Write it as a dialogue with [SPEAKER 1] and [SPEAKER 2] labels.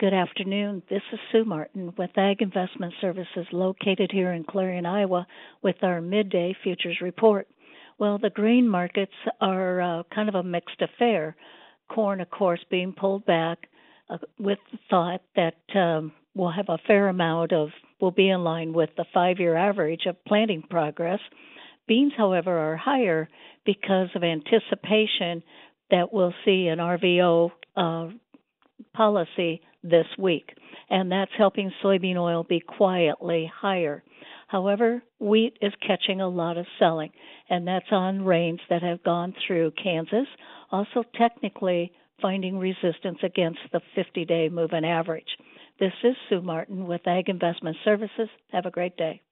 [SPEAKER 1] Good afternoon. This is Sue Martin with Ag Investment Services located here in Clarion, Iowa, with our midday futures report. Well, the grain markets are kind of a mixed affair. Corn, of course, being pulled back with the thought that we'll have a fair amount of, will be in line with the 5-year average of planting progress. Beans, however, are higher because of anticipation that we'll see an RVO policy this week, and that's helping soybean oil be quietly higher. However, wheat is catching a lot of selling, and that's on rains that have gone through Kansas, also technically finding resistance against the 50-day moving average. This is Sue Martin with Ag Investment Services. Have a great day.